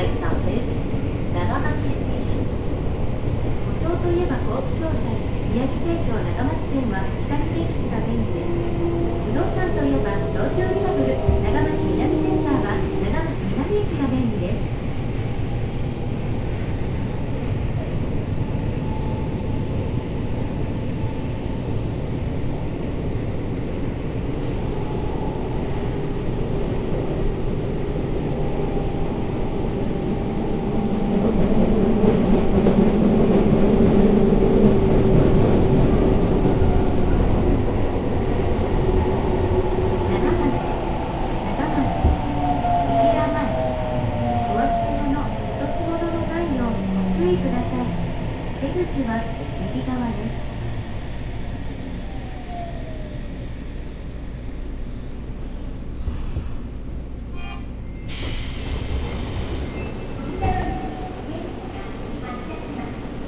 さんです。長町ステーション。故障といえばコープ状態。宮城県庁長町線は下見行きが便利です。不動産といえば東京リバブル長町南センターは長町南駅が便利です。ください。出口は右側です。